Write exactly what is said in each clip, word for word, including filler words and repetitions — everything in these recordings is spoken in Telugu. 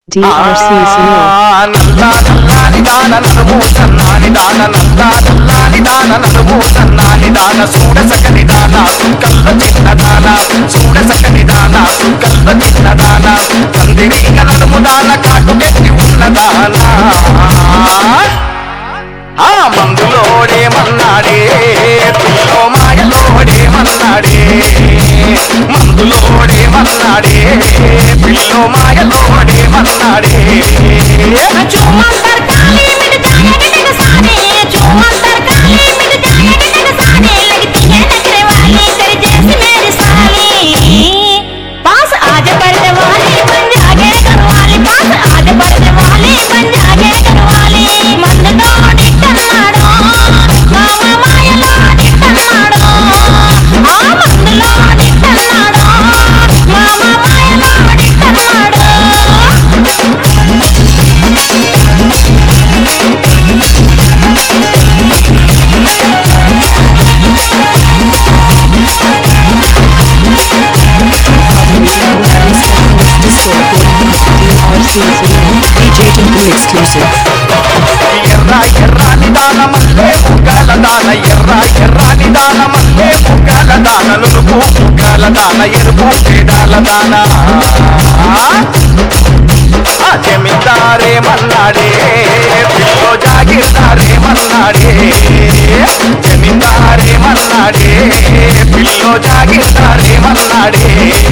D R C C O. మందులోడే మన్నాడే పిల్లో మాయలోడే మన్నాడే మందులోడే మన్నాడే పిల్లో మాయలోడే మన్నాడే चुमंतर काली मिट जाए नग साने चुमंतर काली मिट जाए नग साने लगती है नखरे वाली तेरे जैसी मेरी साली पास आज पर्दे वाली बन जागे घरवाली पास आज पर्दे वाली बन जागे घरवाली मंद तो निकलनाडो मामा मायलो निकलनाडो आ मंदलो निकलनाडो मामा मायलो निकलनाडो D J Temple exclusive. ఎర్ర ఎర్ర నిదాన మల్లె ముగ్గల దాన ఎర్ర ఎర్ర నిదాన మల్లె ముగ్గల దాన నులుపు ముగ్గల దాన ఎరుపు పేడాల దాన జమీందారే మన్నాడే పిల్లో జాగీర్దారే మన్నాడే జమీందారే మన్నాడే పిల్లో జాగీర్దారే మన్నాడే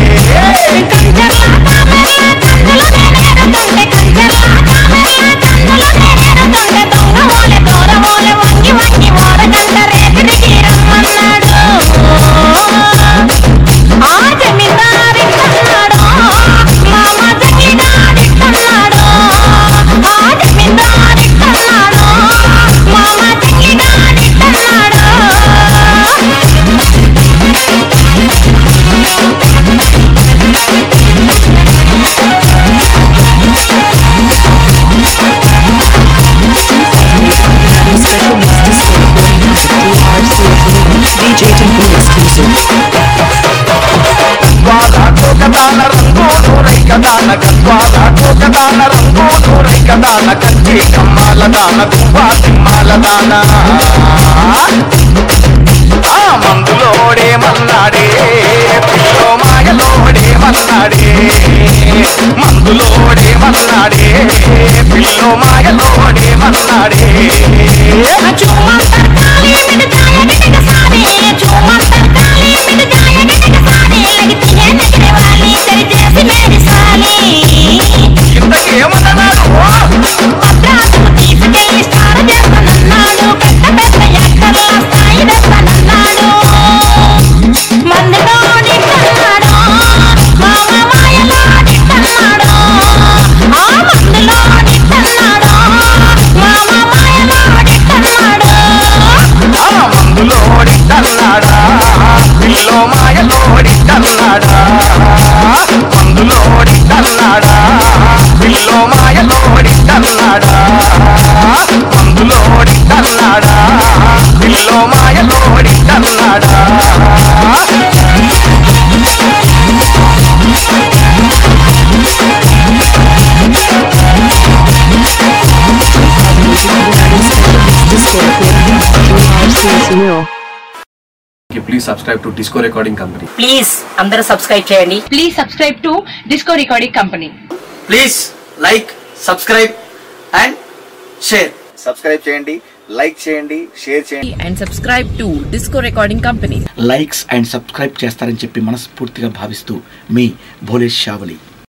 D J Temple exclusive. Gadwal రంగోను రైకదాన గద్వాల గోకదాన రంగోను రైకదాన కంచి కమ్మాల దాన గువ్వా తిమ్మాల దాన ఆ మందులోడే మన్నాడే పిల్లో మాయలోడే మన్నాడే మందులోడే మన్నాడే పిల్లో మాయలోడే మన్నాడే चुमंतर काली मिट जाए नग साने चुमंतर काली मिट जाए नग साने लगती है नखरे वाली तेरे जैसी मेरी साली ఇంతకేమన్నాడు అబ్రాసం తీసుకెళ్ళి స్టార్ చేస్తానన్నాడు పెద్ద పెద్ద ఎక్కర్ల స్థాయి తెస్తానన్నాడు మందులో నిట్టన్నాడు మామ మాయలో నిట్టన్నాడు ఆ మందులో నిట్టన్నాడు మామ మాయలో నిట్టన్నాడు ఆ మందులోడిట్టన్నాడా పిల్లో మాయలోడిట్టన్నాడా మందులోడిట్టన్నాడా పిల్లో మాయలోడిట్టన్నాడా మందులోడిట్టన్నాడా పిల్లో మాయలోడిట్టన్నాడా Disco recording. D R C C O. Please subscribe to Disco Recording Company. Please అందరూ సబ్స్క్రైబ్ చేయండి. Please subscribe to Disco Recording Company. Please like subscribe and share subscribe చేయండి, లైక్ చేయండి, షేర్ చేయండి. and subscribe to Disco Recording Company. Likes and subscribe చేస్తారని చెప్పి మనస్ఫూర్తిగా భావిస్తూ మీ భోలేష్ షావలి.